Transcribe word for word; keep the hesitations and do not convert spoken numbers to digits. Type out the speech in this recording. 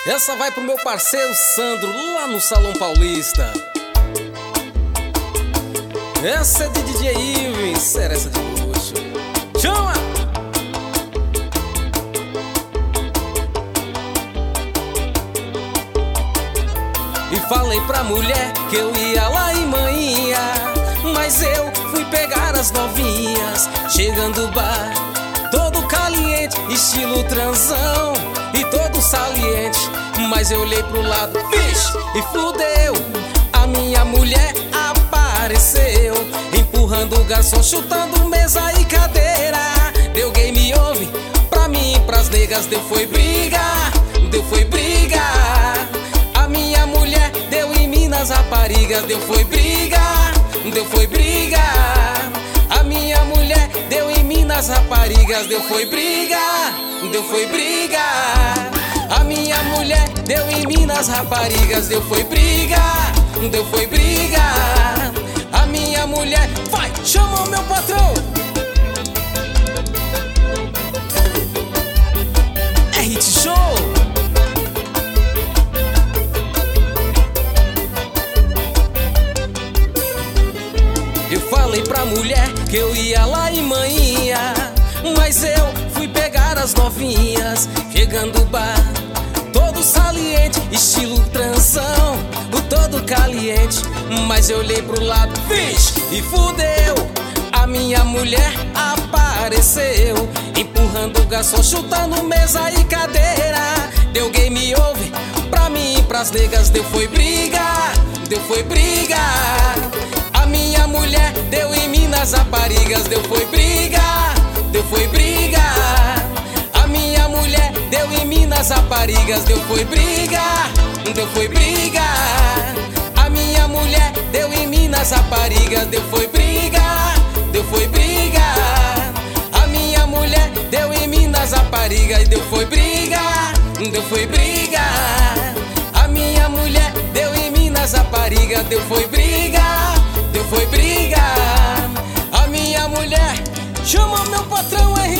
Essa vai pro meu parceiro Sandro, lá no Salão Paulista. Essa é de D J Ives, será essa de luxo. Chama! E falei pra mulher que eu ia lá em manhã, mas eu fui pegar as novinhas. Chegando o bar, todo caliente, estilo transão e todo saliente. Mas eu olhei pro lado, vixe, e fudeu. A minha mulher apareceu, empurrando o garçom, chutando mesa e cadeira. Deu game over, pra mim e pras negas deu foi briga, deu foi briga. A minha mulher deu em mim nas raparigas, deu foi briga, deu foi briga. A minha mulher deu em mim nas raparigas, deu foi briga, deu foi briga. A minha mulher deu em mim nas raparigas, deu foi briga, deu foi briga. A minha mulher, vai, chama o meu patrão. É hit show. Eu falei pra mulher que eu ia lá em manhã, mas eu fui pegar as novinhas. Chegando o bar, todo saliente, estilo transão, o todo caliente. Mas eu olhei pro lado, vixe, e fudeu. A minha mulher apareceu, empurrando o garçom, chutando mesa e cadeira. Deu game over, pra mim e pras negas deu foi briga, deu foi briga. A minha mulher deu em mim nas raparigas, deu foi briga, deu foi briga. A minha mulher deu em mim nas raparigas, deu foi briga, deu foi briga. A minha mulher deu em mim nas raparigas, deu foi briga, deu foi briga. A minha mulher deu em mim nas raparigas, deu foi briga, deu foi briga. A minha mulher deu em mim nas raparigas, deu foi briga, deu foi briga. A minha mulher, chama meu patrão, é